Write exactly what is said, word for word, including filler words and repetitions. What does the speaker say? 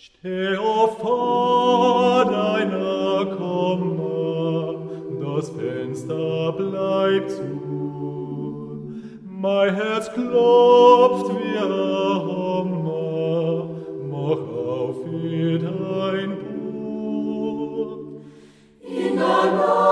Steh auf vor deiner Komme, das Fenster bleibt zu. Mein Herz klopft wie ein Hummer, mach auf wie dein Buch. In der